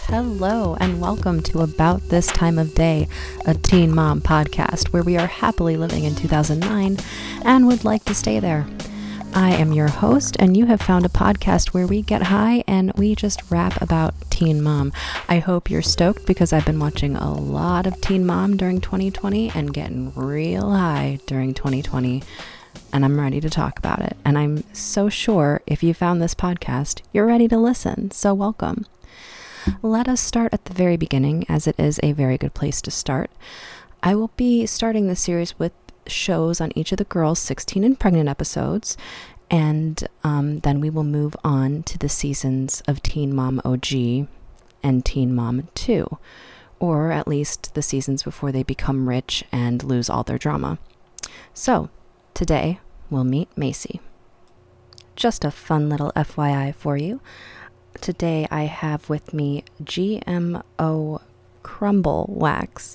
Hello, and welcome to About This Time of Day, a teen mom podcast where we are happily living in 2009 and would like to stay there. I am your host, and you have found a podcast where we get high and we just rap about Teen Mom. I hope you're stoked because I've been watching a lot of Teen Mom during 2020 and getting real high during 2020. And I'm ready to talk about it. And I'm so sure if you found this podcast, you're ready to listen. So welcome. Let us start at the very beginning, as it is a very good place to start. I will be starting the series with shows on each of the girls' 16 and pregnant episodes. And then we will move on to the seasons of Teen Mom OG and Teen Mom 2. Or at least the seasons before they become rich and lose all their drama. So, today, we'll meet Macy. Just a fun little FYI for you. Today, I have with me GMO Crumble Wax.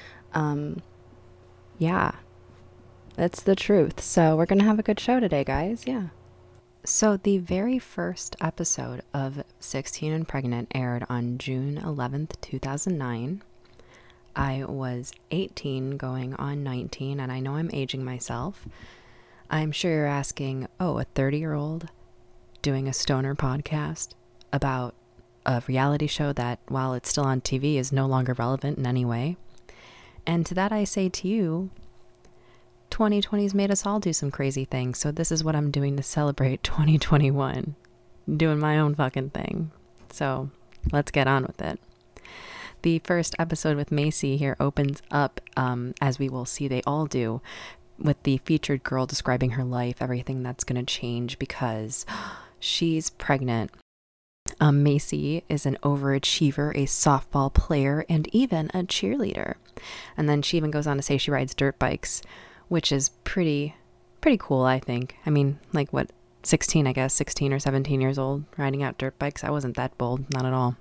Yeah, that's the truth. So we're going to have a good show today, guys. Yeah. So the very first episode of 16 and Pregnant aired on June 11th, 2009. I was 18 going on 19, and I know I'm aging myself. I'm sure you're asking, a 30-year-old doing a stoner podcast about a reality show that, while it's still on TV, is no longer relevant in any way. And to that I say to you, 2020's made us all do some crazy things, so this is what I'm doing to celebrate 2021. Doing my own fucking thing. So let's get on with it. The first episode with Macy here opens up, as we will see they all do, with the featured girl describing her life, everything that's going to change because she's pregnant. Macy is an overachiever, a softball player, and even a cheerleader. And then she even goes on to say she rides dirt bikes, which is pretty cool, I think. I mean, 16 or 17 years old, riding out dirt bikes. I wasn't that bold, not at all.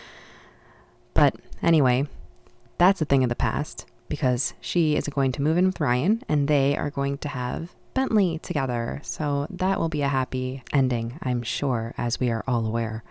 But anyway, that's a thing of the past because she is going to move in with Ryan and they are going to have Bentley together. So that will be a happy ending, I'm sure, as we are all aware.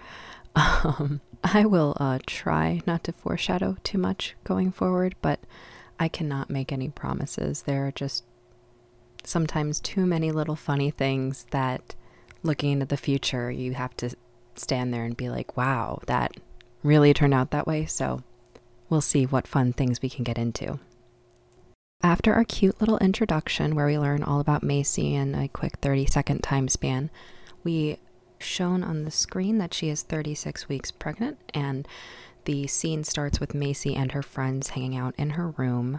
I will try not to foreshadow too much going forward, but I cannot make any promises. There are just sometimes too many little funny things that, looking into the future, you have to stand there and be like, wow, that really turned out that way. So we'll see what fun things we can get into. After our cute little introduction where we learn all about Macy in a quick 30-second time span, we shown on the screen that she is 36 weeks pregnant, and the scene starts with Macy and her friends hanging out in her room.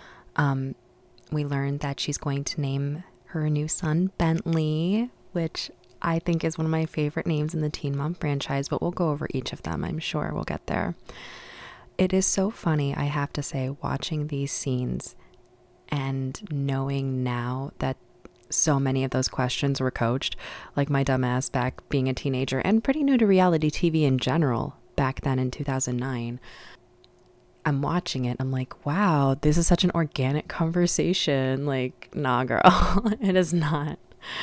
We learned that she's going to name her new son Bentley, which I think is one of my favorite names in the Teen Mom franchise, but we'll go over each of them. I'm sure we'll get there. It is so funny, I have to say, watching these scenes and knowing now that so many of those questions were coached, like my dumb ass back being a teenager and pretty new to reality TV in general back then in 2009. I'm watching it. I'm like, wow, this is such an organic conversation. Like, nah, girl, it is not.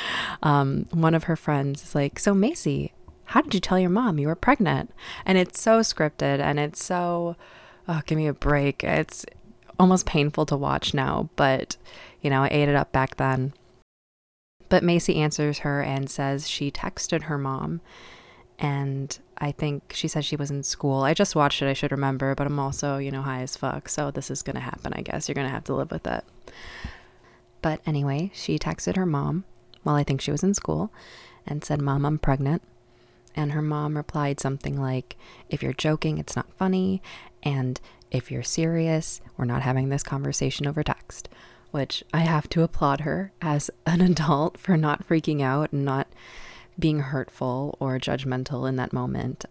One of her friends is like, so Macy, how did you tell your mom you were pregnant? And it's so scripted and it's so, give me a break. It's almost painful to watch now, but I ate it up back then. But Macy answers her and says she texted her mom, and I think she said she was in school. I just watched it, I should remember, but I'm also, high as fuck, so this is gonna happen, I guess. You're gonna have to live with it. But anyway, she texted her mom while I think she was in school and said, Mom, I'm pregnant. And her mom replied something like, if you're joking, it's not funny, and if you're serious, we're not having this conversation over text, which I have to applaud her as an adult for not freaking out and not being hurtful or judgmental in that moment.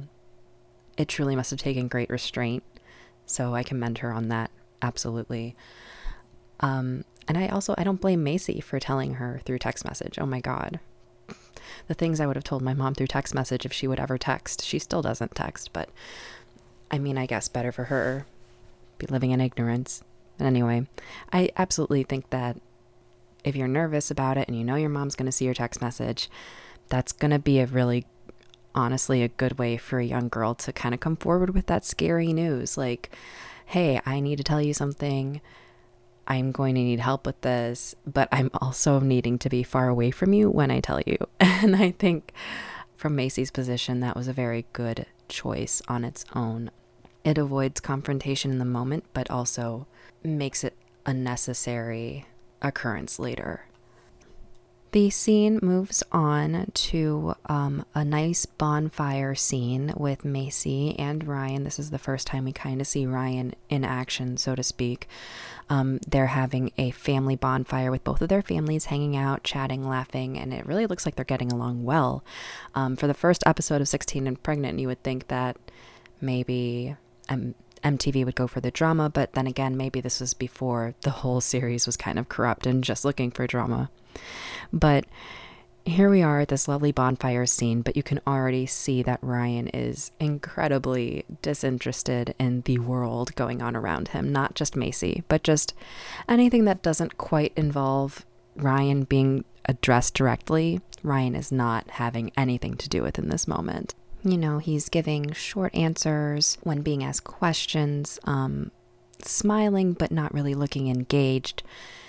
It truly must have taken great restraint, so I commend her on that, absolutely. And I don't blame Macy for telling her through text message. Oh my God. The things I would have told my mom through text message if she would ever text. She still doesn't text, but I mean, I guess better for her. Be living in ignorance. And anyway, I absolutely think that if you're nervous about it and you know your mom's going to see your text message, that's going to be a really honestly a good way for a young girl to kind of come forward with that scary news. Like, hey, I need to tell you something. I'm going to need help with this, but I'm also needing to be far away from you when I tell you. And I think from Macy's position, that was a very good choice on its own. It avoids confrontation in the moment, but also makes it a necessary occurrence later. The scene moves on to a nice bonfire scene with Macy and Ryan. This is the first time we kind of see Ryan in action, so to speak. They're having a family bonfire with both of their families hanging out, chatting, laughing, and it really looks like they're getting along well. For the first episode of 16 and Pregnant, you would think that maybe MTV would go for the drama, but then again, maybe this was before the whole series was kind of corrupt and just looking for drama. But here we are at this lovely bonfire scene, but you can already see that Ryan is incredibly disinterested in the world going on around him. Not just Macy, but just anything that doesn't quite involve Ryan being addressed directly. Ryan is not having anything to do with in this moment. You know, he's giving short answers when being asked questions, smiling but not really looking engaged.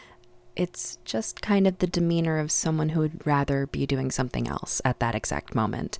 It's just kind of the demeanor of someone who would rather be doing something else at that exact moment.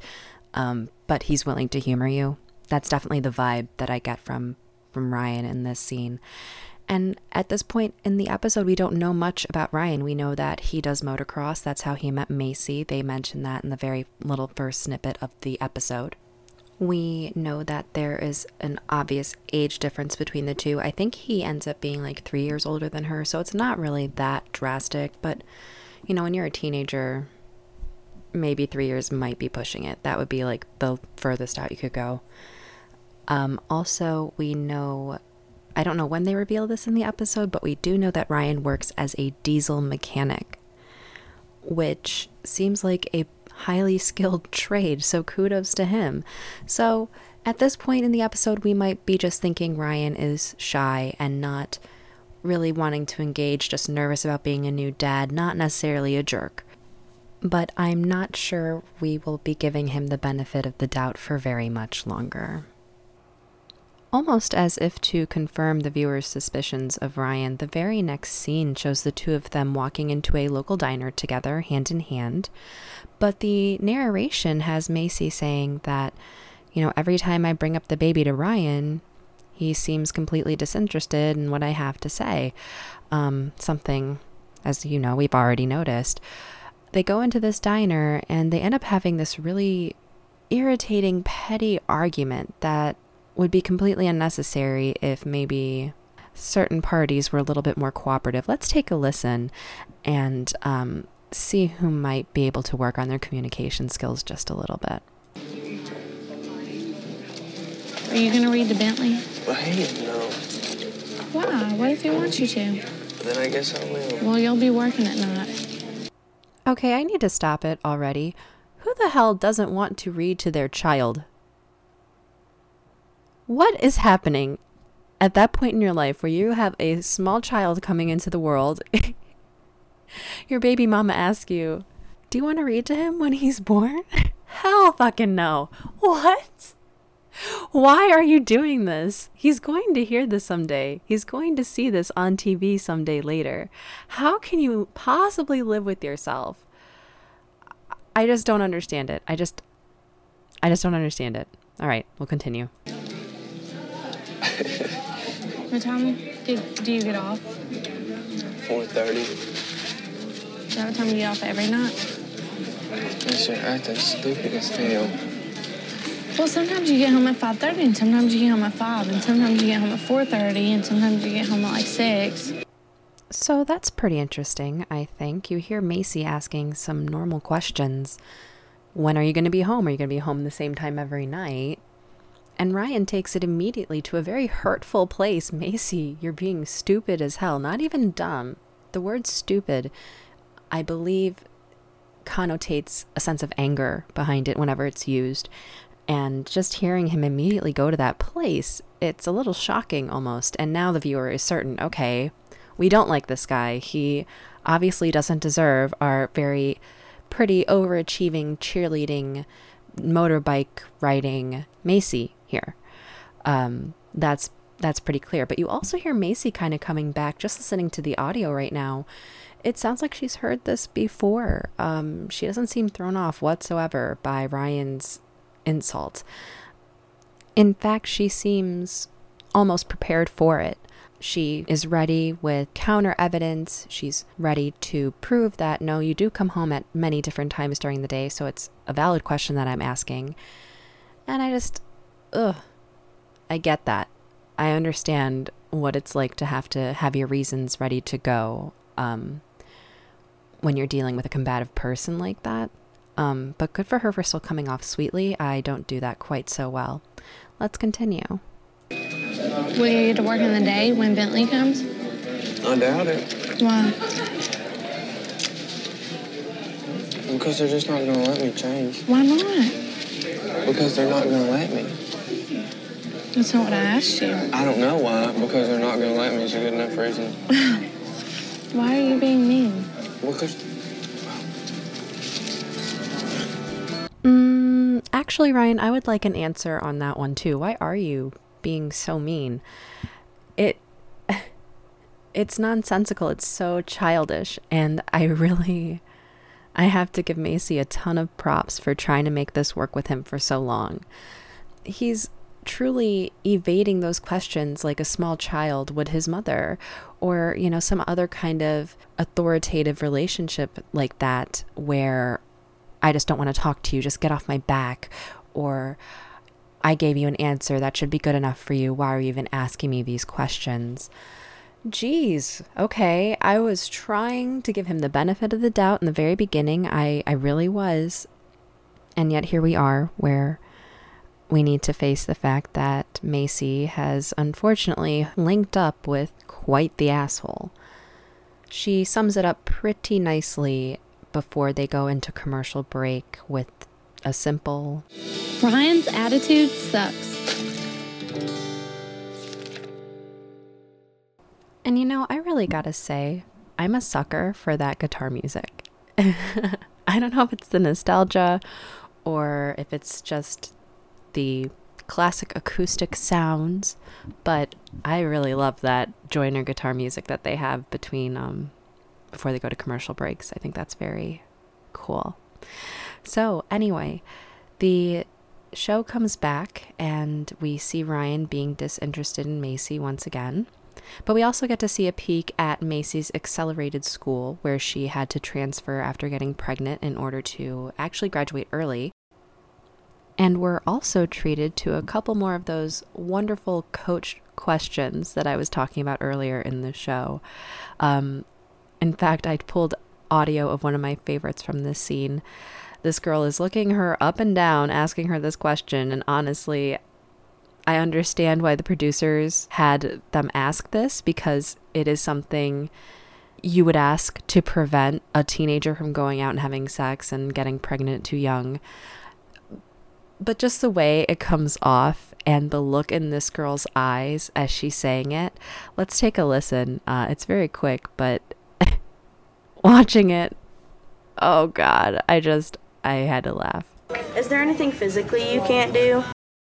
But he's willing to humor you. That's definitely the vibe that I get from Ryan in this scene. And at this point in the episode, we don't know much about Ryan. We know that he does motocross. That's how he met Macy. They mentioned that in the very little first snippet of the episode. We know that there is an obvious age difference between the two. I think he ends up being like 3 years older than her, so it's not really that drastic. But, you know, when you're a teenager, maybe 3 years might be pushing it. That would be like the furthest out you could go. Also, we know, I don't know when they reveal this in the episode, but we do know that Ryan works as a diesel mechanic, which seems like a highly skilled trade, so kudos to him. So at this point in the episode, we might be just thinking Ryan is shy and not really wanting to engage, just nervous about being a new dad, not necessarily a jerk. But I'm not sure we will be giving him the benefit of the doubt for very much longer. Almost as if to confirm the viewer's suspicions of Ryan, the very next scene shows the two of them walking into a local diner together, hand in hand. But the narration has Macy saying that, you know, every time I bring up the baby to Ryan, he seems completely disinterested in what I have to say. Something, as you know, we've already noticed. They go into this diner and they end up having this really irritating, petty argument that would be completely unnecessary if maybe certain parties were a little bit more cooperative. Let's take a listen and see who might be able to work on their communication skills just a little bit. Are you going to read the Bentley? Well, hey, no. Why? What if he wants you to? Then I guess I will. Well, you'll be working at night. Okay, I need to stop it already. Who the hell doesn't want to read to their child? What is happening at that point in your life where you have a small child coming into the world? Your baby mama asks you, do you want to read to him when he's born? Hell fucking no. What? Why are you doing this? He's going to hear this someday. He's going to see this on TV someday later. How can you possibly live with yourself? I just don't understand it. I just don't understand it. All right, we'll continue. What time do you get off? 4:30. Is that what time you get off every night? Yes, you're acting stupid as hell. Well, sometimes you get home at 5:30, and sometimes you get home at 5, and sometimes you get home at 4:30, and sometimes you get home at like 6. So that's pretty interesting, I think. You hear Macy asking some normal questions. When are you going to be home? Are you going to be home the same time every night? And Ryan takes it immediately to a very hurtful place. Macy, you're being stupid as hell. Not even dumb. The word stupid, I believe, connotates a sense of anger behind it whenever it's used. And just hearing him immediately go to that place, it's a little shocking almost. And now the viewer is certain, okay, we don't like this guy. He obviously doesn't deserve our very pretty, overachieving, cheerleading motorbike riding Macy here. That's pretty clear. But you also hear Macy kind of coming back, just listening to the audio right now. It sounds like she's heard this before. She doesn't seem thrown off whatsoever by Ryan's insult. In fact, she seems almost prepared for it. She is ready with counter evidence. She's ready to prove that, no, you do come home at many different times during the day, so it's a valid question that I'm asking. And I get that. I understand what it's like to have your reasons ready to go when you're dealing with a combative person like that. But good for her for still coming off sweetly. I don't do that quite so well. Let's continue. Will you get to work in the day when Bentley comes? I doubt it. Why? Because they're just not going to let me change. Why not? Because they're not going to let me. That's not what I asked you. I don't know why. Because they're not going to let me is a good enough reason. Why are you being mean? Because... Actually, Ryan, I would like an answer on that one too. Why are you being so mean? It's nonsensical. It's so childish. And I have to give Macy a ton of props for trying to make this work with him for so long. He's truly evading those questions like a small child would his mother, or, some other kind of authoritative relationship like that, where I just don't want to talk to you, just get off my back, or I gave you an answer that should be good enough for you. Why are you even asking me these questions? Geez, okay. I was trying to give him the benefit of the doubt in the very beginning. I really was. And yet here we are, where we need to face the fact that Macy has unfortunately linked up with quite the asshole. She sums it up pretty nicely before they go into commercial break with a simple, Ryan's attitude sucks. And I really gotta say, I'm a sucker for that guitar music. I don't know if it's the nostalgia or if it's just the classic acoustic sounds, but I really love that Joyner guitar music that they have between before they go to commercial breaks. I think that's very cool. So anyway, the show comes back and we see Ryan being disinterested in Macy once again. But we also get to see a peek at Macy's accelerated school, where she had to transfer after getting pregnant in order to actually graduate early. And we're also treated to a couple more of those wonderful coach questions that I was talking about earlier in the show. In fact, I pulled audio of one of my favorites from this scene. This girl is looking her up and down, asking her this question, and honestly, I understand why the producers had them ask this, because it is something you would ask to prevent a teenager from going out and having sex and getting pregnant too young. But just the way it comes off and the look in this girl's eyes as she's saying it, let's take a listen. It's very quick, but watching it, oh God, I had to laugh. Is there anything physically you can't do?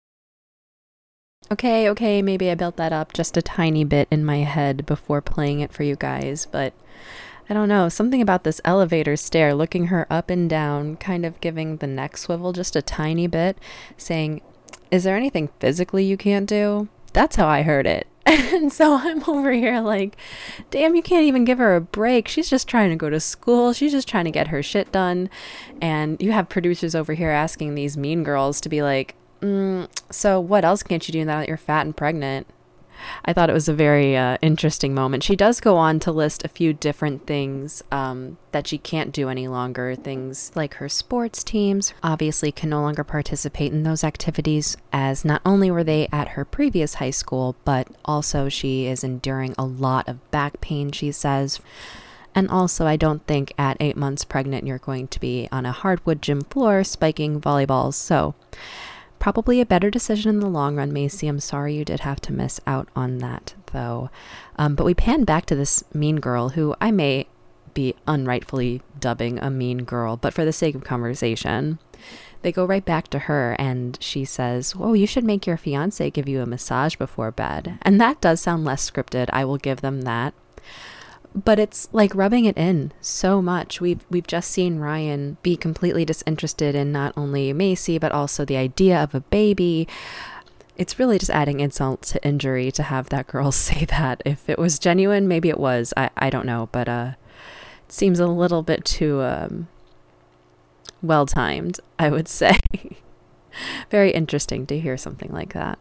Okay, maybe I built that up just a tiny bit in my head before playing it for you guys, but I don't know, something about this elevator stare, looking her up and down, kind of giving the neck swivel just a tiny bit, saying, is there anything physically you can't do? That's how I heard it. And so I'm over here like, damn, you can't even give her a break. She's just trying to go to school. She's just trying to get her shit done. And you have producers over here asking these mean girls to be like, so what else can't you do now that you're fat and pregnant? I thought it was a very interesting moment. She does go on to list a few different things that she can't do any longer. Things like her sports teams obviously can no longer participate in those activities, as not only were they at her previous high school, but also she is enduring a lot of back pain, she says. And also, I don't think at 8 months pregnant you're going to be on a hardwood gym floor spiking volleyballs. So probably a better decision in the long run, Macy. I'm sorry you did have to miss out on that, though. But we pan back to this mean girl, who I may be unrightfully dubbing a mean girl, but for the sake of conversation, They go right back to her and she says, "Oh, you should make your fiance give you a massage before bed." And that does sound less scripted. I will give them that. But it's like rubbing it in so much. We've just seen Ryan be completely disinterested in not only Macy, but also the idea of a baby. It's really just adding insult to injury to have that girl say that. If it was genuine, maybe it was. I don't know. But it seems a little bit too well-timed, I would say. Very interesting to hear something like that.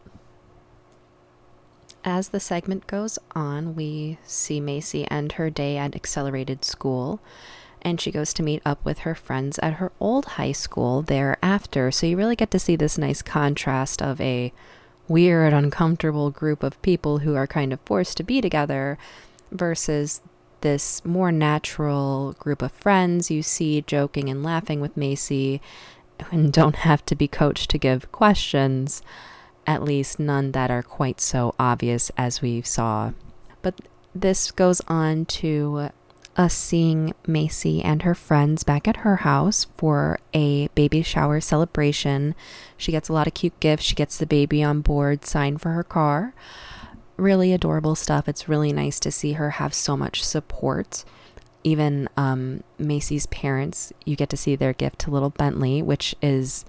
As the segment goes on, we see Macy end her day at Accelerated School, and she goes to meet up with her friends at her old high school thereafter. So you really get to see this nice contrast of a weird, uncomfortable group of people who are kind of forced to be together versus this more natural group of friends you see joking and laughing with Macy and don't have to be coached to give questions. At least none that are quite so obvious as we saw. But this goes on to us seeing Macy and her friends back at her house for a baby shower celebration. She gets a lot of cute gifts. She gets the baby on board, signed for her car. Really adorable stuff. It's really nice to see her have so much support. Even Macy's parents, you get to see their gift to little Bentley, which is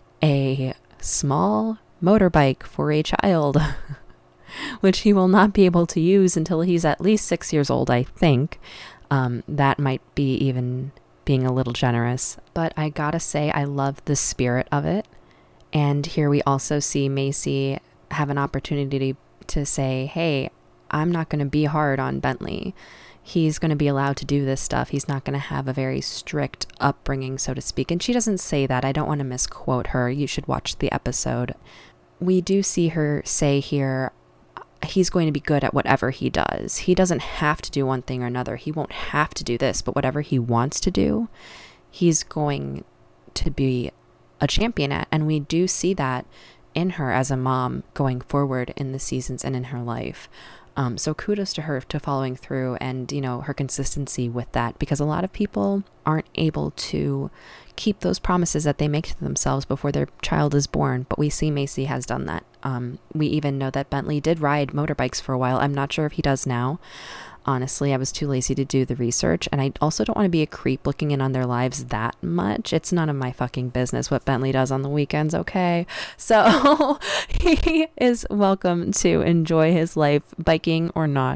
a small motorbike for a child, which he will not be able to use until he's at least 6 years old, I think. That might be even being a little generous, but I gotta say I love the spirit of it. And here we also see Macy have an opportunity to say, hey, I'm not going to be hard on Bentley. He's going to be allowed to do this stuff. He's not going to have a very strict upbringing, so to speak. And she doesn't say that. I don't want to misquote her. You should watch the episode. We do see her say here, he's going to be good at whatever he does. He doesn't have to do one thing or another. He won't have to do this, but whatever he wants to do, he's going to be a champion at. And we do see that in her as a mom going forward in the seasons and in her life. So kudos to her to following through and, you know, her consistency with that, because a lot of people aren't able to keep those promises that they make to themselves before their child is born. But we see Macy has done that. We even know that Bentley did ride motorbikes for a while. I'm not sure if he does now. Honestly, I was too lazy to do the research, and I also don't want to be a creep looking in on their lives that much. It's none of my fucking business what Bentley does on the weekends, okay? So he is welcome to enjoy his life, biking or not.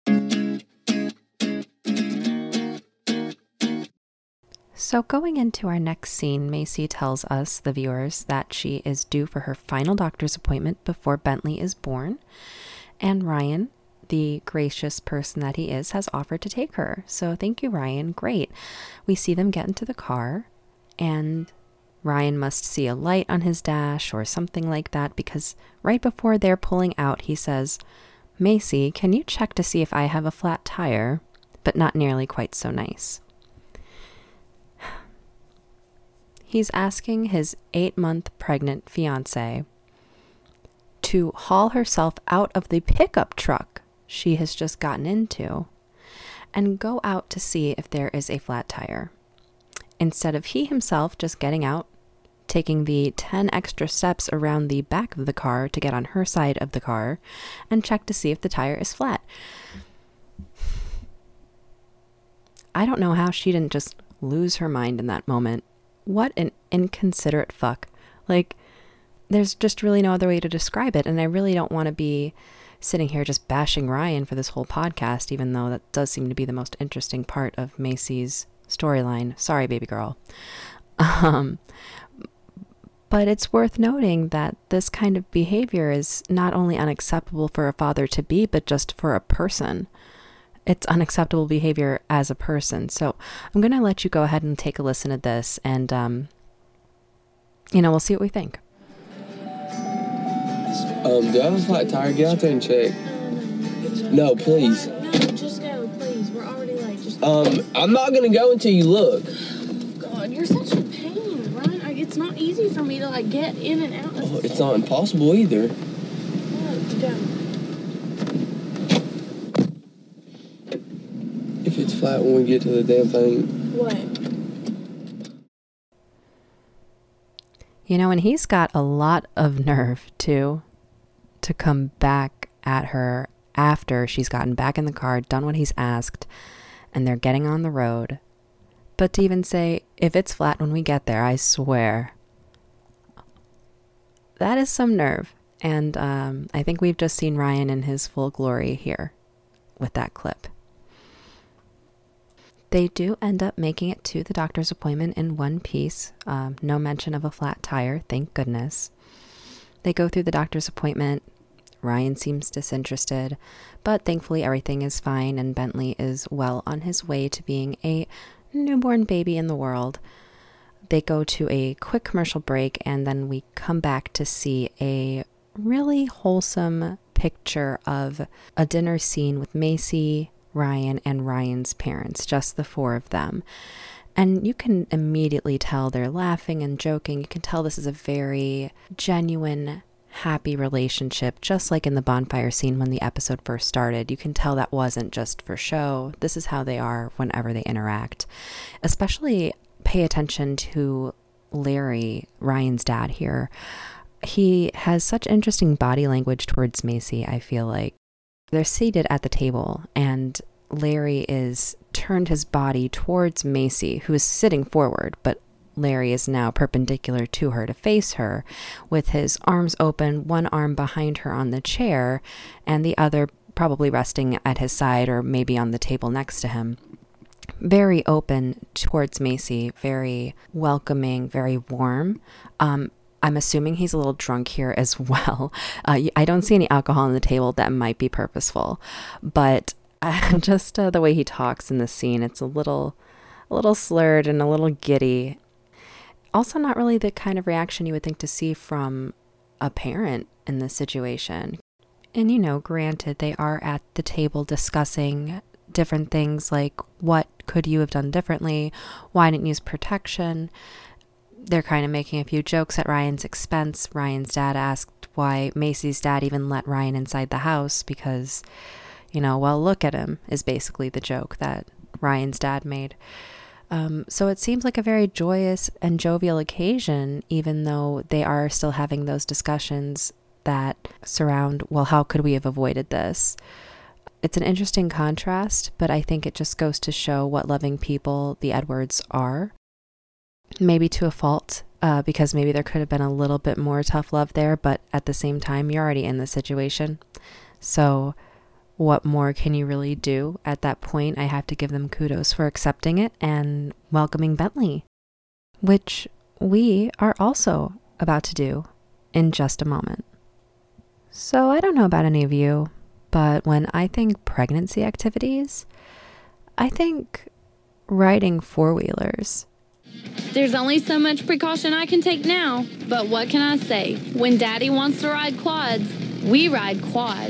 So going into our next scene, Macy tells us, the viewers, that she is due for her final doctor's appointment before Bentley is born, and Ryan, the gracious person that he is, has offered to take her. So thank you, Ryan. Great. We see them get into the car, and Ryan must see a light on his dash or something like that, because right before they're pulling out, he says, "Macy, can you check to see if I have a flat tire?" But not nearly quite so nice. He's asking his 8-month pregnant fiance to haul herself out of the pickup truck she has just gotten into and go out to see if there is a flat tire, instead of he himself just getting out, taking the 10 extra steps around the back of the car to get on her side of the car and check to see if the tire is flat. I don't know how she didn't just lose her mind in that moment. What an inconsiderate fuck. Like, there's just really no other way to describe it, and I really don't want to be sitting here just bashing Ryan for this whole podcast, even though that does seem to be the most interesting part of Macy's storyline. Sorry, baby girl. But it's worth noting that this kind of behavior is not only unacceptable for a father-to-be, but just for a person. It's unacceptable behavior as a person. So I'm going to let you go ahead and take a listen to this, and, we'll see what we think. Do I have a flat tire? Get out there and check. No, please. No, just go, please. We're already late. Just I'm not gonna go until you look. God, you're such a pain, Ryan. It's not easy for me to get in and out. Oh, it's not impossible either. Look, go. If it's flat when we get to the damn thing. What? You know, and he's got a lot of nerve too, to come back at her after she's gotten back in the car, done what he's asked, and they're getting on the road. But to even say, if it's flat when we get there, I swear. That is some nerve. And I think we've just seen Ryan in his full glory here with that clip. They do end up making it to the doctor's appointment in one piece. No mention of a flat tire, thank goodness. They go through the doctor's appointment. Ryan seems disinterested, but thankfully everything is fine and Bentley is well on his way to being a newborn baby in the world. They go to a quick commercial break and then we come back to see a really wholesome picture of a dinner scene with Macy, Ryan, and Ryan's parents, just the four of them. And you can immediately tell they're laughing and joking. You can tell this is a very genuine, happy relationship, just like in the bonfire scene when the episode first started. You can tell that wasn't just for show. This is how they are whenever they interact. Especially pay attention to Larry, Ryan's dad here. He has such interesting body language towards Macy, I feel like. They're seated at the table and Larry is turned his body towards Macy, who is sitting forward, but Larry is now perpendicular to her to face her with his arms open, one arm behind her on the chair and the other probably resting at his side or maybe on the table next to him. Very open towards Macy, very welcoming, very warm. I'm assuming he's a little drunk here as well. I don't see any alcohol on the table. That might be purposeful, but just the way he talks in this scene, it's a little slurred and a little giddy. Also not really the kind of reaction you would think to see from a parent in this situation. And you know, granted, they are at the table discussing different things like what could you have done differently? Why didn't you use protection? They're kind of making a few jokes at Ryan's expense. Ryan's dad asked why Macy's dad even let Ryan inside the house because, you know, well, look at him is basically the joke that Ryan's dad made. So it seems like a very joyous and jovial occasion, even though they are still having those discussions that surround, well, how could we have avoided this? It's an interesting contrast, but I think it just goes to show what loving people the Edwards are. Maybe to a fault, because maybe there could have been a little bit more tough love there, but at the same time, you're already in the situation. So what more can you really do at that point? I have to give them kudos for accepting it and welcoming Bentley, which we are also about to do in just a moment. So I don't know about any of you, but when I think pregnancy activities, I think riding four-wheelers. There's only so much precaution I can take now, but what can I say? When Daddy wants to ride quads, we ride quads.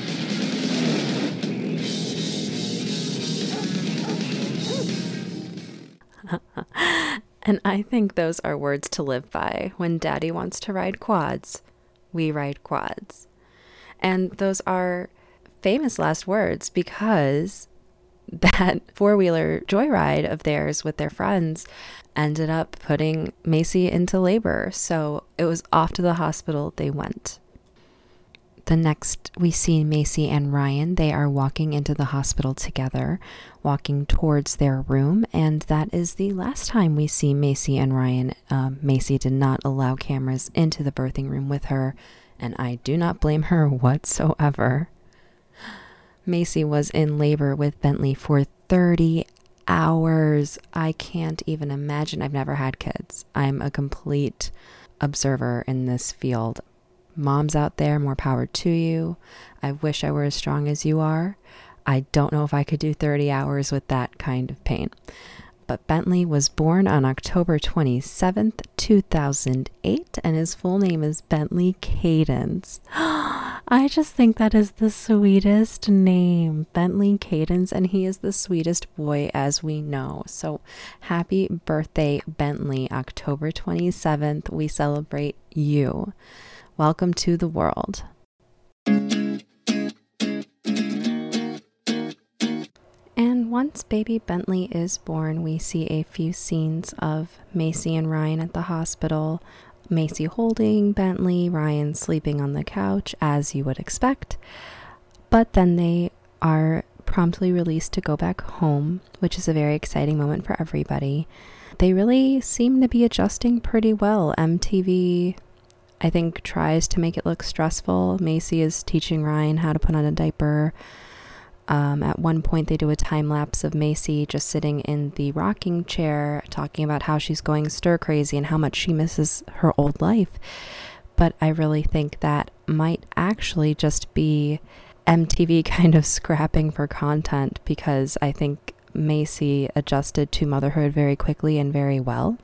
And I think those are words to live by. When Daddy wants to ride quads, we ride quads. And those are famous last words because that four-wheeler joyride of theirs with their friends ended up putting Macy into labor. So it was off to the hospital they went. The next we see Macy and Ryan, they are walking into the hospital together, walking towards their room. And that is the last time we see Macy and Ryan. Macy did not allow cameras into the birthing room with her, and I do not blame her whatsoever. Macy was in labor with Bentley for 30 hours. I can't even imagine. I've never had kids. I'm a complete observer in this field. Moms out there, more power to you. I wish I were as strong as you are. I don't know if I could do 30 hours with that kind of pain. But Bentley was born on October 27th, 2008, and his full name is Bentley Cadence. I just think that is the sweetest name, Bentley Cadence, and he is the sweetest boy as we know. So happy birthday, Bentley, October 27th. We celebrate you. Welcome to the world. And once baby Bentley is born, we see a few scenes of Macy and Ryan at the hospital. Macy holding Bentley, Ryan sleeping on the couch, as you would expect. But then they are promptly released to go back home, which is a very exciting moment for everybody. They really seem to be adjusting pretty well. MTV, I think, tries to make it look stressful. Macy is teaching Ryan how to put on a diaper. At one point, they do a time lapse of Macy just sitting in the rocking chair, talking about how she's going stir crazy and how much she misses her old life. But I really think that might actually just be MTV kind of scrapping for content, because I think Macy adjusted to motherhood very quickly and very well.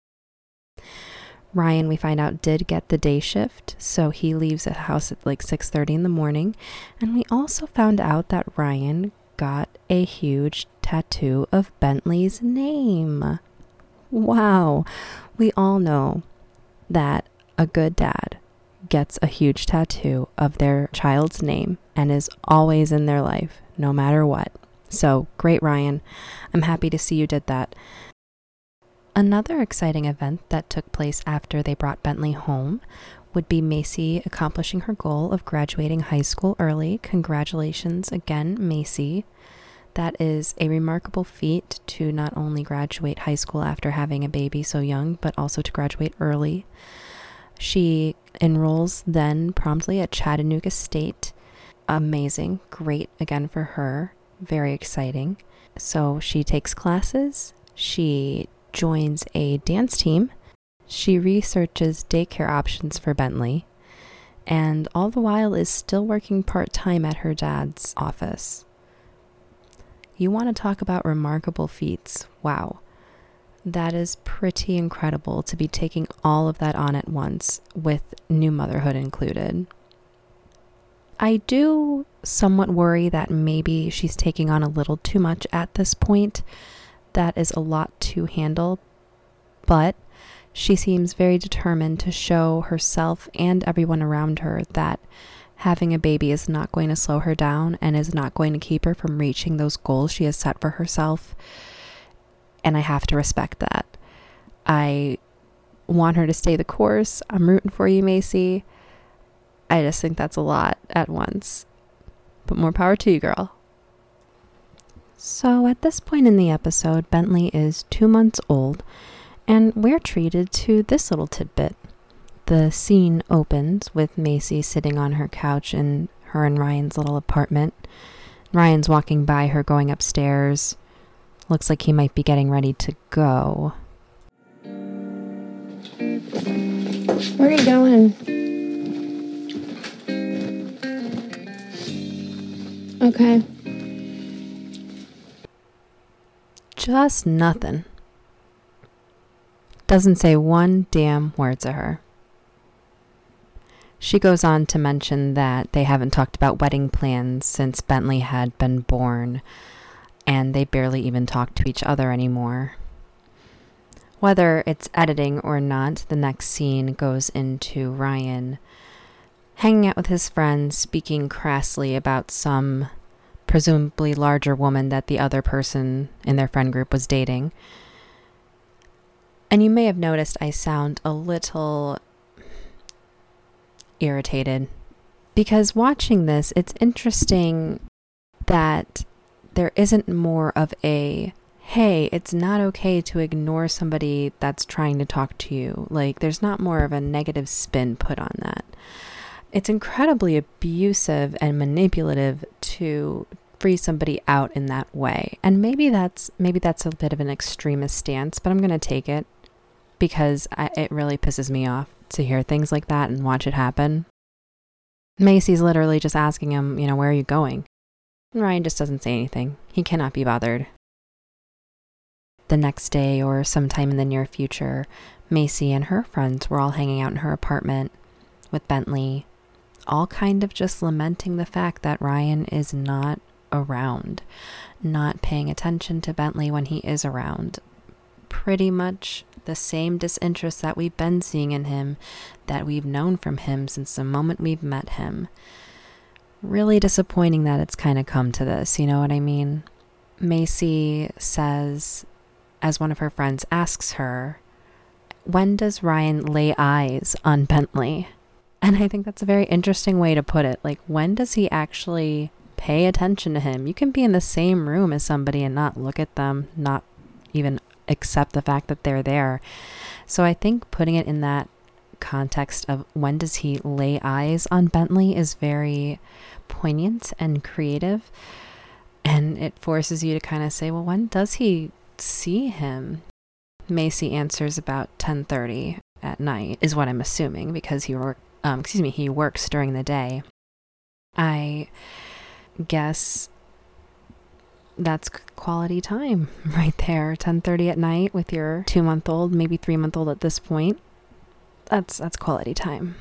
Ryan, we find out, did get the day shift, so he leaves the house at like 6:30 in the morning. And we also found out that Ryan got a huge tattoo of Bentley's name. Wow. We all know that a good dad gets a huge tattoo of their child's name and is always in their life, no matter what. So great, Ryan. I'm happy to see you did that. Another exciting event that took place after they brought Bentley home would be Macy accomplishing her goal of graduating high school early. Congratulations again, Macy. That is a remarkable feat, to not only graduate high school after having a baby so young, but also to graduate early. She enrolls then promptly at Chattanooga State. Amazing. Great again for her. Very exciting. So she takes classes. She joins a dance team. She researches daycare options for Bentley, and all the while is still working part-time at her dad's office. You want to talk about remarkable feats. Wow. That is pretty incredible to be taking all of that on at once, with new motherhood included. I do somewhat worry that maybe she's taking on a little too much at this point. That is a lot to handle, but she seems very determined to show herself and everyone around her that having a baby is not going to slow her down and is not going to keep her from reaching those goals she has set for herself. And I have to respect that. I want her to stay the course. I'm rooting for you, Macy. I just think that's a lot at once. But more power to you, girl. So at this point in the episode, Bentley is 2 months old, and we're treated to this little tidbit. The scene opens with Macy sitting on her couch in her and Ryan's little apartment. Ryan's walking by her going upstairs. Looks like he might be getting ready to go. Where are you going? Okay. Just nothing. Doesn't say one damn word to her. She goes on to mention that they haven't talked about wedding plans since Bentley had been born, and they barely even talk to each other anymore. Whether it's editing or not, the next scene goes into Ryan hanging out with his friends, speaking crassly about some presumably larger woman that the other person in their friend group was dating. And you may have noticed I sound a little irritated, because watching this, it's interesting that there isn't more of a, hey, it's not okay to ignore somebody that's trying to talk to you. Like, there's not more of a negative spin put on that. It's incredibly abusive and manipulative to free somebody out in that way. And maybe that's a bit of an extremist stance, but I'm going to take it, because it really pisses me off to hear things like that and watch it happen. Macy's literally just asking him, where are you going? And Ryan just doesn't say anything. He cannot be bothered. The next day, or sometime in the near future, Macy and her friends were all hanging out in her apartment with Bentley, all kind of just lamenting the fact that Ryan is not around, not paying attention to Bentley when he is around. Pretty much the same disinterest that we've been seeing in him, that we've known from him since the moment we've met him. Really disappointing that it's kind of come to this, you know what I mean? Macy says, as one of her friends asks her, when does Ryan lay eyes on Bentley? And I think that's a very interesting way to put it. Like, when does he actually pay attention to him? You can be in the same room as somebody and not look at them, not even accept the fact that they're there. So I think putting it in that context of when does he lay eyes on Bentley is very poignant and creative. And it forces you to kind of say, well, when does he see him? Macy answers about 10:30 at night, is what I'm assuming, because he works during the day. I guess that's quality time right there. 10:30 at night with your 2-month-old, maybe 3-month-old at this point. That's quality time.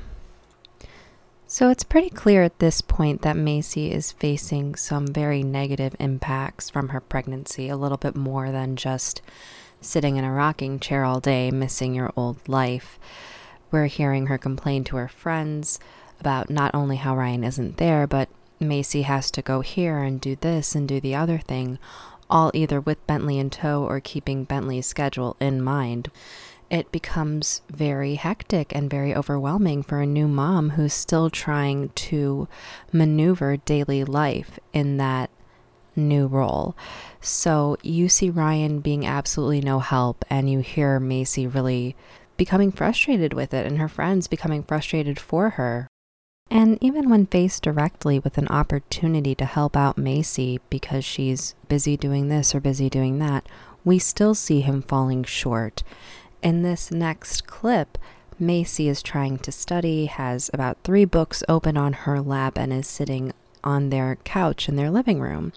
So it's pretty clear at this point that Macy is facing some very negative impacts from her pregnancy, a little bit more than just sitting in a rocking chair all day, missing your old life. We're hearing her complain to her friends about not only how Ryan isn't there, but Macy has to go here and do this and do the other thing, all either with Bentley in tow or keeping Bentley's schedule in mind. It becomes very hectic and very overwhelming for a new mom who's still trying to maneuver daily life in that new role. So you see Ryan being absolutely no help, and you hear Macy really becoming frustrated with it and her friends becoming frustrated for her. And even when faced directly with an opportunity to help out Macy because she's busy doing this or busy doing that, we still see him falling short. In this next clip, Macy is trying to study, has about 3 books open on her lap, and is sitting on their couch in their living room.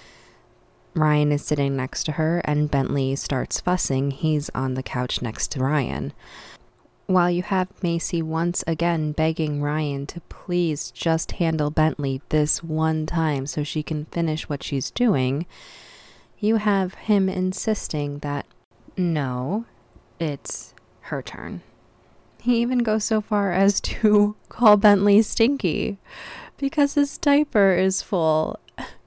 Ryan is sitting next to her, and Bentley starts fussing. He's on the couch next to Ryan. While you have Macy once again begging Ryan to please just handle Bentley this one time so she can finish what she's doing, you have him insisting that no, it's her turn. He even goes so far as to call Bentley stinky because his diaper is full.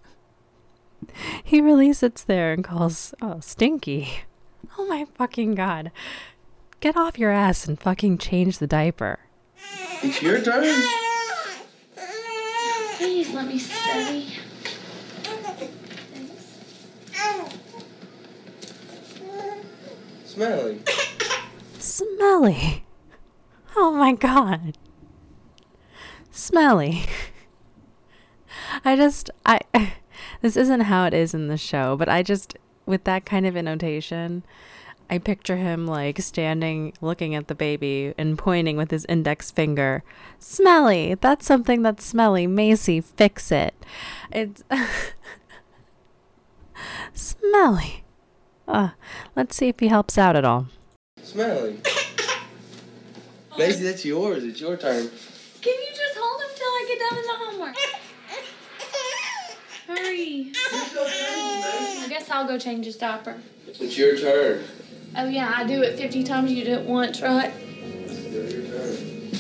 He really sits there and calls, stinky. Oh my fucking God. Get off your ass and fucking change the diaper. It's your turn. Please let me study. Smelly. Smelly. Oh my God. Smelly. This isn't how it is in the show, but with that kind of annotation, I picture him like standing, looking at the baby and pointing with his index finger. Smelly. That's something that's smelly. Macy, fix it. It's smelly. Let's see if he helps out at all. Smelly. Macy, that's yours. It's your turn. Can you just hold him till I get done with the homework? Hurry. I guess I'll go change his diaper. It's your turn. Oh yeah, I do it 50 times, you do it once, right? It's your turn.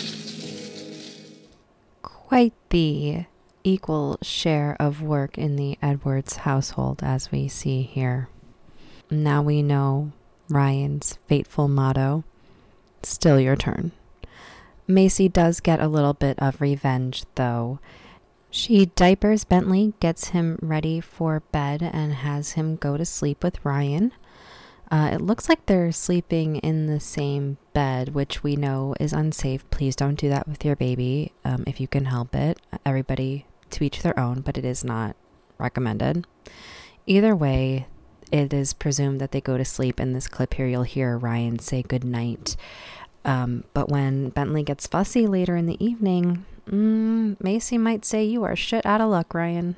Quite the equal share of work in the Edwards household as we see here. Now we know Ryan's fateful motto, still your turn. Macy does get a little bit of revenge though. She diapers Bentley, gets him ready for bed, and has him go to sleep with Ryan. It looks like they're sleeping in the same bed, which we know is unsafe. Please don't do that with your baby if you can help it. Everybody to each their own, but it is not recommended. Either way, it is presumed that they go to sleep. In this clip here, you'll hear Ryan say goodnight. But when Bentley gets fussy later in the evening, Macy might say, "You are shit out of luck, Ryan."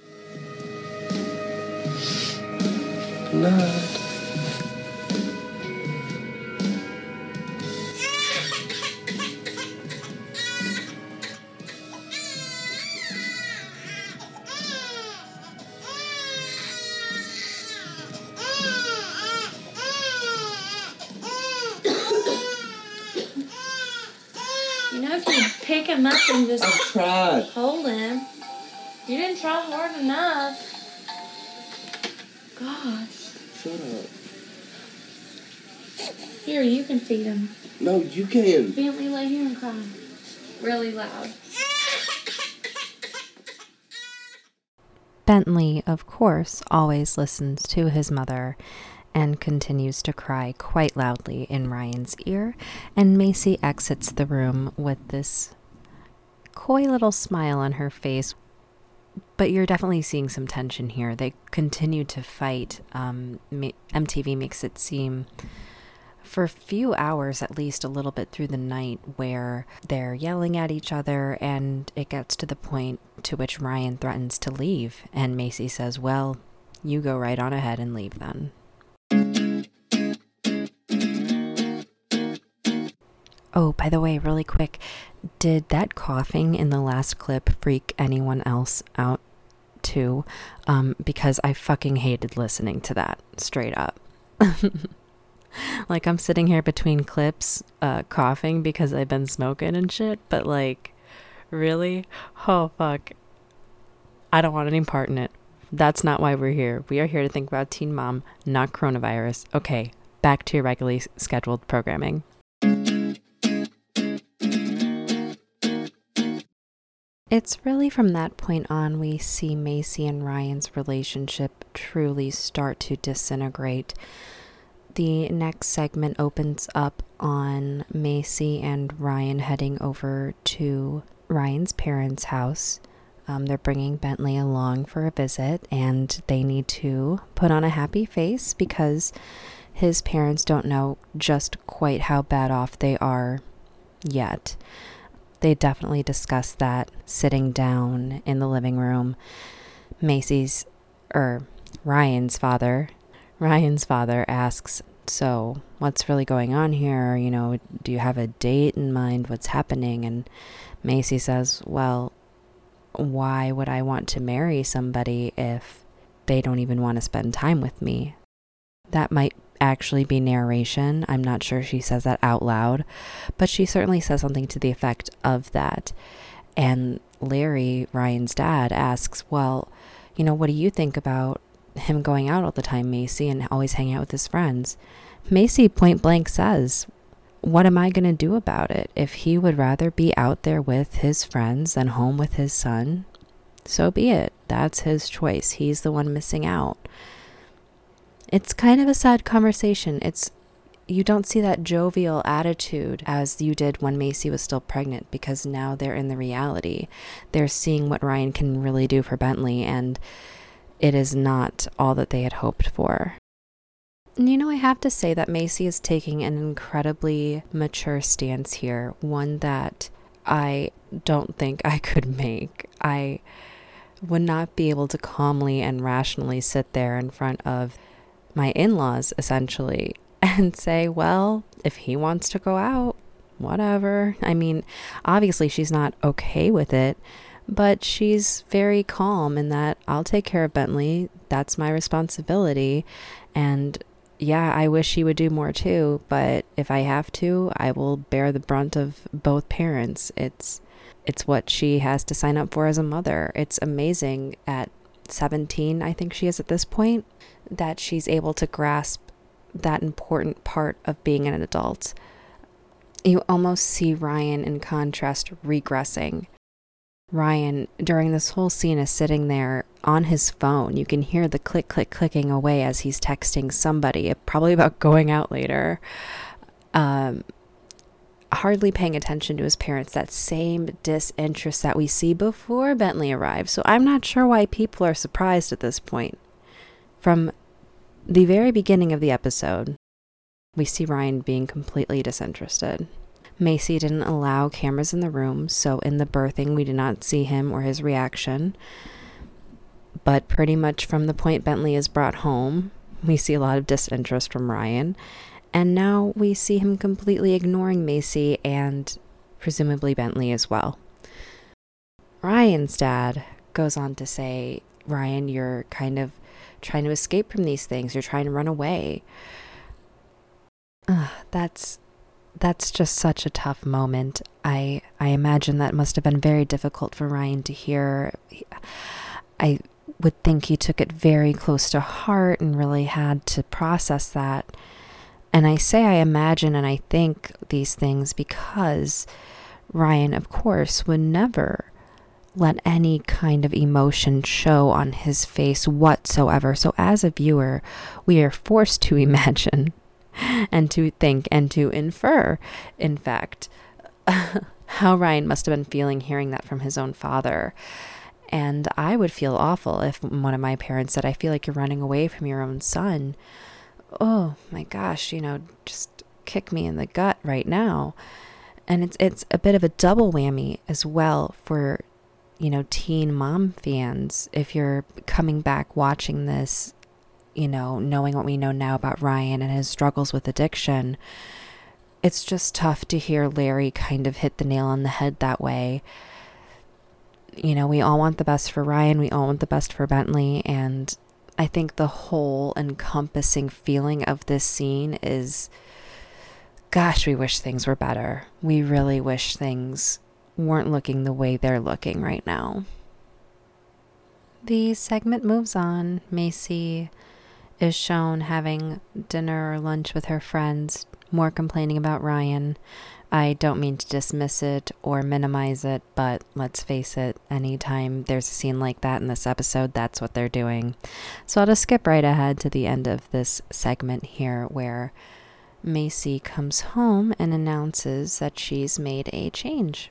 Good night. You know, if you pick him up and just I tried. hold him, you didn't try hard enough. Gosh. Shut up. Here, you can feed him. No, you can. Bentley, lay here and cry. Really loud. Bentley, of course, always listens to his mother and continues to cry quite loudly in Ryan's ear, and Macy exits the room with this coy little smile on her face. But you're definitely seeing some tension here. They continue to fight. MTV makes it seem, for a few hours at least, a little bit through the night, where they're yelling at each other, and it gets to the point to which Ryan threatens to leave, and Macy says, well, you go right on ahead and leave then. Oh, by the way, really quick, did that coughing in the last clip freak anyone else out too? Because I fucking hated listening to that, straight up. Like, I'm sitting here between clips coughing because I've been smoking and shit, but like, really? Oh, fuck. I don't want any part in it. That's not why we're here. We are here to think about Teen Mom, not coronavirus. Okay, back to your regularly scheduled programming. It's really from that point on we see Macy and Ryan's relationship truly start to disintegrate. The next segment opens up on Macy and Ryan heading over to Ryan's parents' house. They're bringing Bentley along for a visit, and they need to put on a happy face because his parents don't know just quite how bad off they are yet. They definitely discuss that sitting down in the living room. Ryan's father asks, so what's really going on here? You know, do you have a date in mind? What's happening? And Macy says, well, why would I want to marry somebody if they don't even want to spend time with me? That might actually be narration. I'm not sure she says that out loud, but she certainly says something to the effect of that. And Larry, Ryan's dad, asks, well, you know, what do you think about him going out all the time, Macy, and always hanging out with his friends? Macy point blank says, what am I going to do about it? If he would rather be out there with his friends than home with his son, so be it. That's his choice. He's the one missing out. It's kind of a sad conversation. You don't see that jovial attitude as you did when Macy was still pregnant, because now they're in the reality. They're seeing what Ryan can really do for Bentley, and it is not all that they had hoped for. And you know, I have to say that Macy is taking an incredibly mature stance here, one that I don't think I could make. I would not be able to calmly and rationally sit there in front of my in-laws, essentially, and say, well, if he wants to go out, whatever. I mean, obviously she's not okay with it, but she's very calm in that I'll take care of Bentley. That's my responsibility. And yeah, I wish he would do more too, but if I have to, I will bear the brunt of both parents. It's what she has to sign up for as a mother. It's amazing at 17, I think she is at this point, that she's able to grasp that important part of being an adult. You almost see Ryan, in contrast, regressing. Ryan, during this whole scene, is sitting there on his phone. You can hear the click, click, clicking away as he's texting somebody, probably about going out later. Hardly paying attention to his parents, that same disinterest that we see before Bentley arrives. So I'm not sure why people are surprised at this point. From the very beginning of the episode, we see Ryan being completely disinterested. Macy didn't allow cameras in the room, so in the birthing we did not see him or his reaction. But pretty much from the point Bentley is brought home, we see a lot of disinterest from Ryan. And now we see him completely ignoring Macy and presumably Bentley as well. Ryan's dad goes on to say, Ryan, you're kind of trying to escape from these things. You're trying to run away. That's just such a tough moment. I imagine that must have been very difficult for Ryan to hear. I would think he took it very close to heart and really had to process that. And I say I imagine and I think these things because Ryan, of course, would never let any kind of emotion show on his face whatsoever. So as a viewer, we are forced to imagine and to think and to infer, in fact, how Ryan must have been feeling hearing that from his own father. And I would feel awful if one of my parents said, I feel like you're running away from your own son. Oh my gosh, just kick me in the gut right now. And it's a bit of a double whammy as well for, teen mom fans. If you're coming back watching this, knowing what we know now about Ryan and his struggles with addiction, it's just tough to hear Larry kind of hit the nail on the head that way. We all want the best for Ryan. We all want the best for Bentley. And I think the whole encompassing feeling of this scene is, gosh, we wish things were better. We really wish things weren't looking the way they're looking right now. The segment moves on. Macy is shown having dinner or lunch with her friends, more complaining about Ryan. I don't mean to dismiss it or minimize it, but let's face it, anytime there's a scene like that in this episode, that's what they're doing. So I'll just skip right ahead to the end of this segment here where Macy comes home and announces that she's made a change.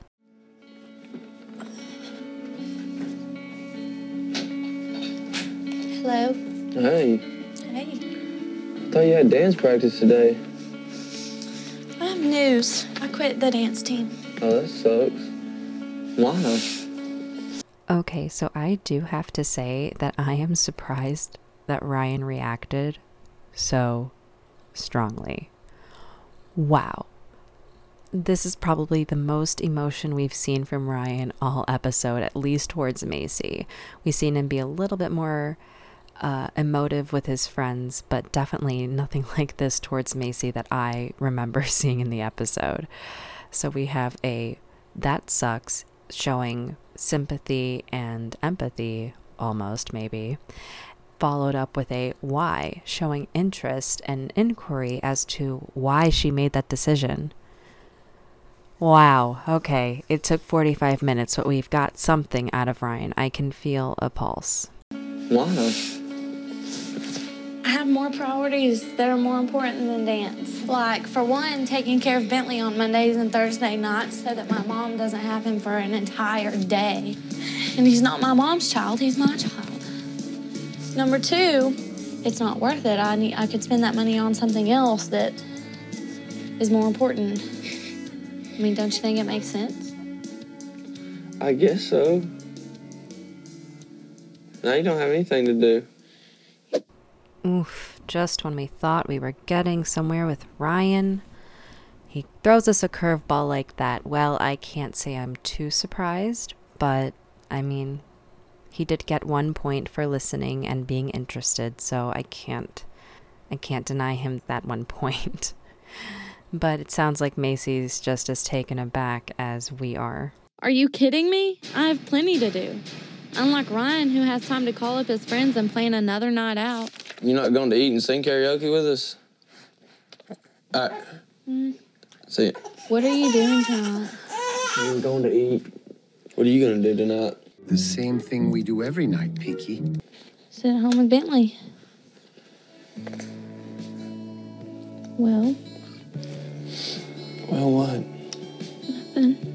Hello. Hey, Hey. thought you had dance practice today. I have news. I quit the dance team. Oh, that sucks. Why? Okay, so I do have to say that I am surprised that Ryan reacted so strongly. Wow. This is probably the most emotion we've seen from Ryan all episode, at least towards Macy. We've seen him be a little bit more emotive with his friends, but definitely nothing like this towards Macy that I remember seeing in the episode. So we have a that sucks showing sympathy and empathy, almost maybe, followed up with a why, showing interest and inquiry as to why she made that decision. Wow, okay, it took 45 minutes, but we've got something out of Ryan. I can feel a pulse. Why? I have more priorities that are more important than dance. Like, for one, taking care of Bentley on Mondays and Thursday nights so that my mom doesn't have him for an entire day. And he's not my mom's child, he's my child. Number two, it's not worth it. I could spend that money on something else that is more important. I mean, don't you think it makes sense? I guess so. Now you don't have anything to do. Oof, just when we thought we were getting somewhere with Ryan, he throws us a curveball like that. Well, I can't say I'm too surprised, but I mean, he did get 1 point for listening and being interested, so I can't deny him that 1 point. But it sounds like Macy's just as taken aback as we are. Are you kidding me? I have plenty to do. Unlike Ryan, who has time to call up his friends and plan another night out. You're not going to eat and sing karaoke with us? All right. See ya. What are you doing tonight? I'm going to eat. What are you going to do tonight? The same thing we do every night, Pinky. Sit at home with Bentley. Well? Well, what? Nothing.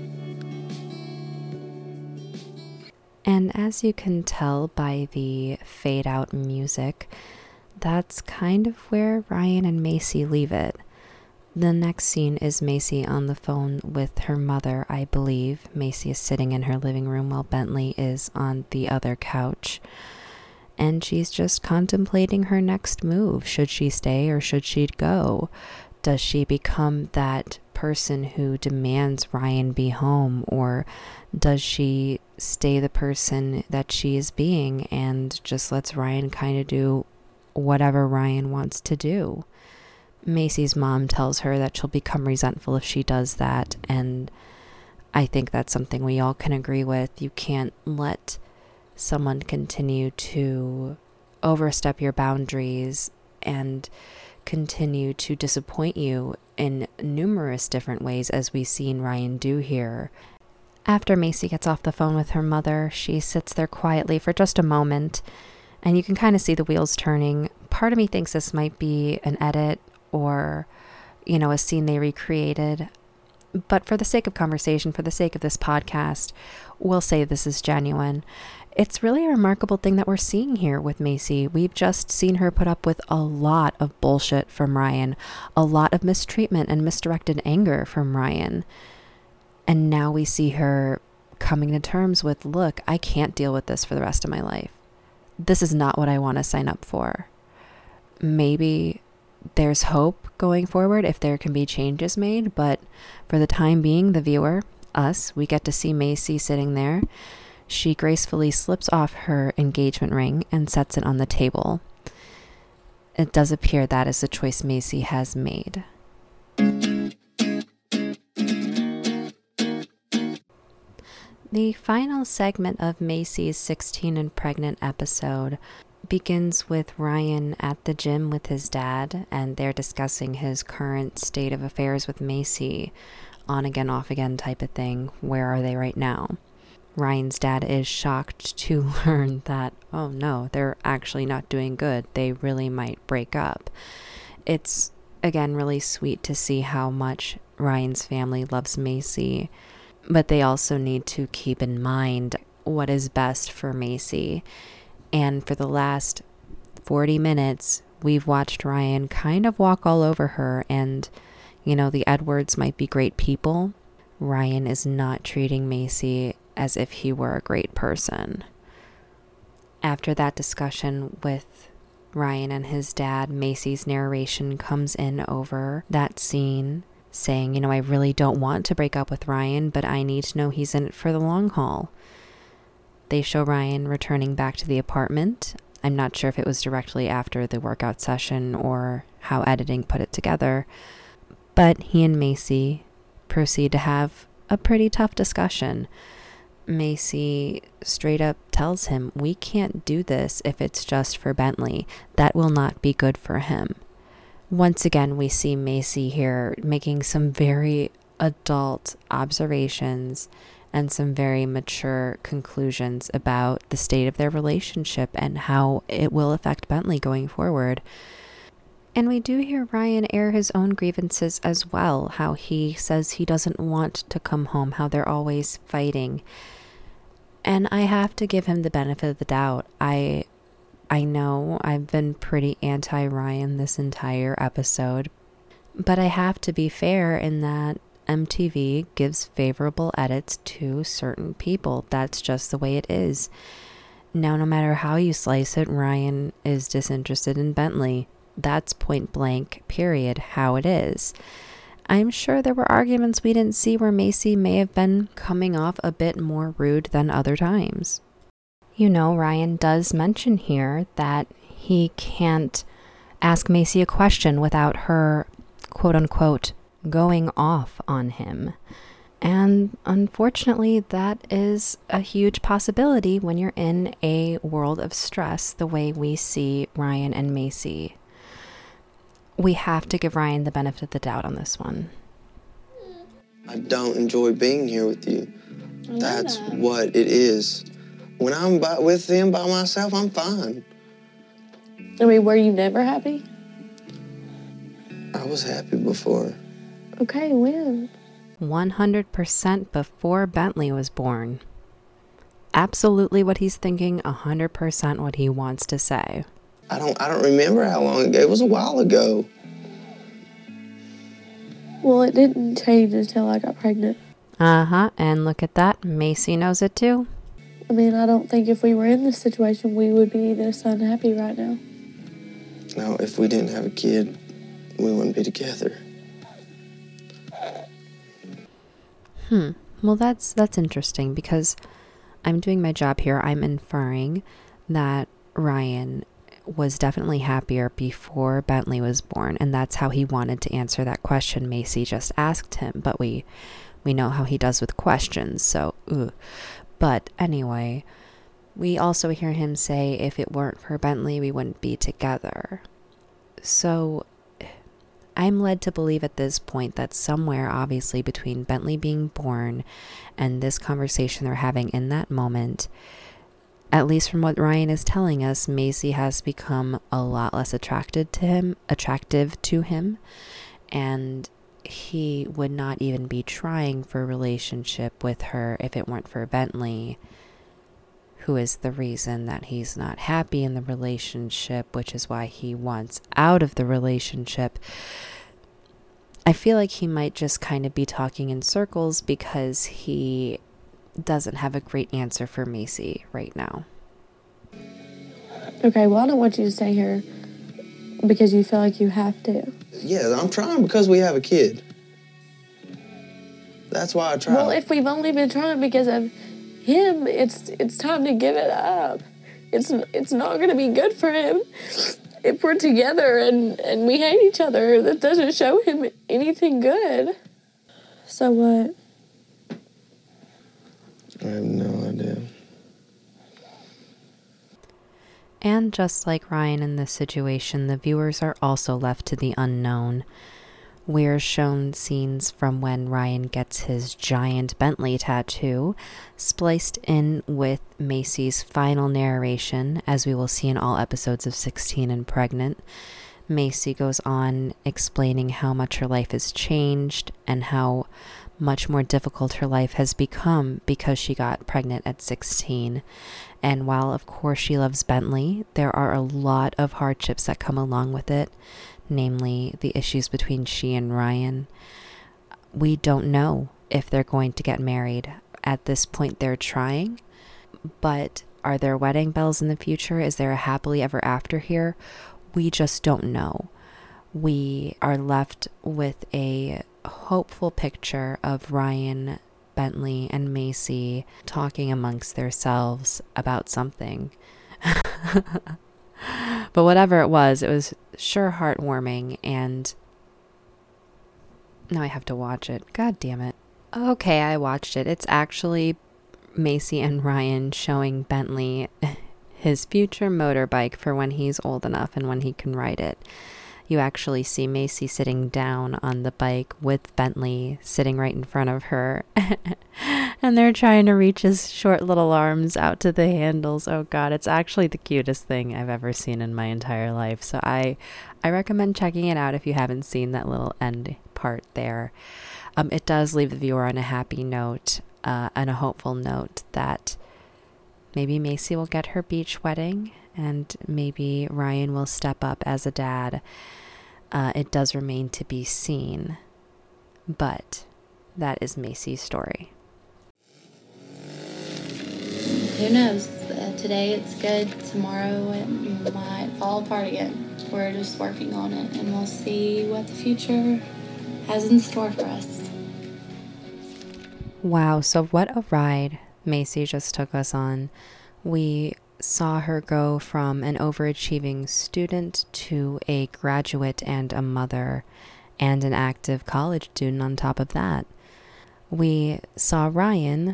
And as you can tell by the fade out music, that's kind of where Ryan and Macy leave it. The next scene is Macy on the phone with her mother, I believe. Macy is sitting in her living room while Bentley is on the other couch. And she's just contemplating her next move. Should she stay or should she go? Does she become that person who demands Ryan be home, or does she stay the person that she is being and just lets Ryan kind of do whatever Ryan wants to do? Macy's mom tells her that she'll become resentful if she does that, and I think that's something we all can agree with. You can't let someone continue to overstep your boundaries and continue to disappoint you in numerous different ways, as we've seen Ryan do here. After Macy gets off the phone with her mother, she sits there quietly for just a moment, and you can kind of see the wheels turning. Part of me thinks this might be an edit or, a scene they recreated. But for the sake of conversation, for the sake of this podcast, we'll say this is genuine. It's really a remarkable thing that we're seeing here with Macy. We've just seen her put up with a lot of bullshit from Ryan, a lot of mistreatment and misdirected anger from Ryan. And now we see her coming to terms with, look, I can't deal with this for the rest of my life. This is not what I want to sign up for. Maybe there's hope going forward if there can be changes made, but for the time being, the viewer, us, we get to see Macy sitting there. She gracefully slips off her engagement ring and sets it on the table. It does appear that is the choice Macy has made. The final segment of Macy's 16 and Pregnant episode begins with Ryan at the gym with his dad, and they're discussing his current state of affairs with Macy, on again, off again type of thing. Where are they right now? Ryan's dad is shocked to learn that, oh no, they're actually not doing good. They really might break up. It's, again, really sweet to see how much Ryan's family loves Macy, but they also need to keep in mind what is best for Macy. And for the last 40 minutes, we've watched Ryan kind of walk all over her, and, the Edwards might be great people. Ryan is not treating Macy as if he were a great person. After that discussion with Ryan and his dad, Macy's narration comes in over that scene, saying, I really don't want to break up with Ryan, but I need to know he's in it for the long haul. They show Ryan returning back to the apartment. I'm not sure if it was directly after the workout session or how editing put it together, but he and Macy proceed to have a pretty tough discussion. Macy straight up tells him, we can't do this if it's just for Bentley. That will not be good for him. Once again, we see Macy here making some very adult observations and some very mature conclusions about the state of their relationship and how it will affect Bentley going forward. And we do hear Ryan air his own grievances as well, how he says he doesn't want to come home, how they're always fighting. And I have to give him the benefit of the doubt. I know I've been pretty anti-Ryan this entire episode, but I have to be fair in that MTV gives favorable edits to certain people. That's just the way it is. Now, no matter how you slice it, Ryan is disinterested in Bentley. That's point blank, period, how it is. I'm sure there were arguments we didn't see where Macy may have been coming off a bit more rude than other times. Ryan does mention here that he can't ask Macy a question without her, quote unquote, going off on him. And unfortunately, that is a huge possibility when you're in a world of stress the way we see Ryan and Macy. We have to give Ryan the benefit of the doubt on this one. I don't enjoy being here with you. That's what it is. When I'm with them by myself, I'm fine. Were you never happy? I was happy before. Okay, when? 100% before Bentley was born. Absolutely what he's thinking, 100% what he wants to say. I don't remember how long ago. It was a while ago. Well, it didn't change until I got pregnant. And look at that. Macy knows it too. I don't think if we were in this situation, we would be this unhappy right now. No, if we didn't have a kid, we wouldn't be together. Well, that's interesting, because I'm doing my job here. I'm inferring that Ryan was definitely happier before Bentley was born, and that's how he wanted to answer that question Macy just asked him. But we know how he does with questions, so But anyway, we also hear him say, if it weren't for Bentley, we wouldn't be together. So I'm led to believe at this point that somewhere, obviously, between Bentley being born and this conversation they're having in that moment, at least from what Ryan is telling us, Macy has become a lot less attractive to him, and he would not even be trying for a relationship with her if it weren't for Bentley, who is the reason that he's not happy in the relationship, which is why he wants out of the relationship. I feel like he might just kind of be talking in circles because he doesn't have a great answer for Macy right now. Okay, well, I don't want you to stay here because you feel like you have to. Yeah, I'm trying because we have a kid. That's why I try. Well, if we've only been trying because of him, it's time to give it up. It's not going to be good for him if we're together and we hate each other. That doesn't show him anything good. So what? I have no idea. And just like Ryan in this situation, the viewers are also left to the unknown. We're shown scenes from when Ryan gets his giant Bentley tattoo, spliced in with Macy's final narration, as we will see in all episodes of 16 and Pregnant. Macy goes on explaining how much her life has changed and how much more difficult her life has become because she got pregnant at 16. And while, of course, she loves Bentley, there are a lot of hardships that come along with it, namely the issues between she and Ryan. We don't know if they're going to get married. At this point, they're trying, but are there wedding bells in the future? Is there a happily ever after here? We just don't know. We are left with a hopeful picture of Ryan, Bentley, and Macy talking amongst themselves about something. But whatever it was sure heartwarming, and now I have to watch it. God damn it. Okay, I watched it. It's actually Macy and Ryan showing Bentley his future motorbike for when he's old enough and when he can ride it. You actually see Macy sitting down on the bike with Bentley sitting right in front of her. And they're trying to reach his short little arms out to the handles. Oh God, it's actually the cutest thing I've ever seen in my entire life. So I recommend checking it out if you haven't seen that little end part there. It does leave the viewer on a happy note and a hopeful note that maybe Macy will get her beach wedding and maybe Ryan will step up as a dad. It does remain to be seen, but that is Macy's story. Who knows? Today it's good. Tomorrow it might fall apart again. We're just working on it, and we'll see what the future has in store for us. Wow, so what a ride Macy just took us on. We saw her go from an overachieving student to a graduate and a mother and an active college student on top of that. We saw Ryan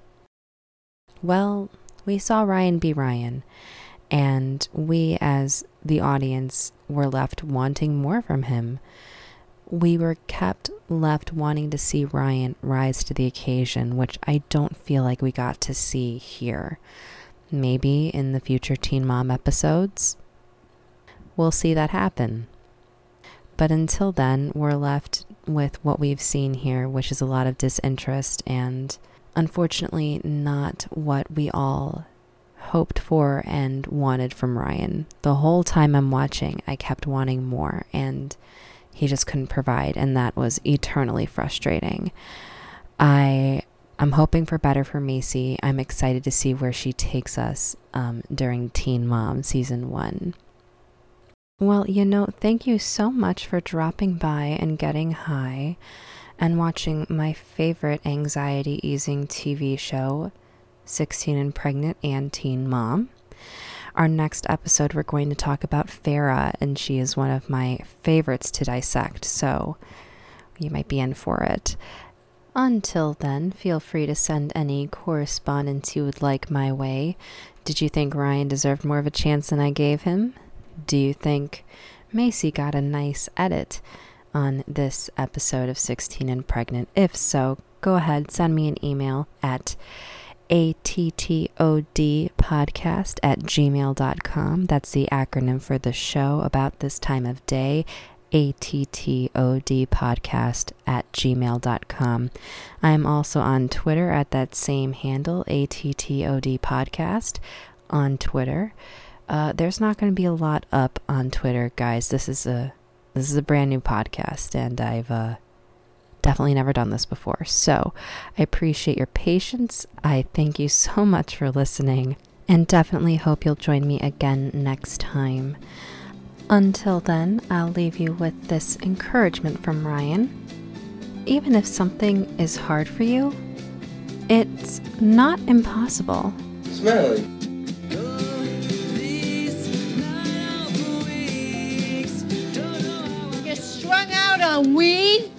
be Ryan, and we as the audience were left wanting more from him. We were kept left wanting to see Ryan rise to the occasion, which I don't feel like we got to see here. Maybe in the future Teen Mom episodes, we'll see that happen. But until then, we're left with what we've seen here, which is a lot of disinterest and unfortunately not what we all hoped for and wanted from Ryan. The whole time I'm watching, I kept wanting more, and he just couldn't provide, and that was eternally frustrating. I'm hoping for better for Macy. I'm excited to see where she takes us during Teen Mom Season 1. Well, thank you so much for dropping by and getting high and watching my favorite anxiety-easing TV show, 16 and Pregnant and Teen Mom. Our next episode, we're going to talk about Farrah, and she is one of my favorites to dissect, so you might be in for it. Until then, feel free to send any correspondence you would like my way. Did you think Ryan deserved more of a chance than I gave him? Do you think Macy got a nice edit? on this episode of 16 and Pregnant? If so, go ahead, send me an email at attodpodcast@gmail.com. That's the acronym for the show about this time of day, attodpodcast@gmail.com. I'm also on Twitter at that same handle, attodpodcast on Twitter. There's not going to be a lot up on Twitter, guys. This is a brand new podcast, and I've definitely never done this before. So I appreciate your patience. I thank you so much for listening, and definitely hope you'll join me again next time. Until then, I'll leave you with this encouragement from Ryan. Even if something is hard for you, it's not impossible. Smelly. Strung out on weed?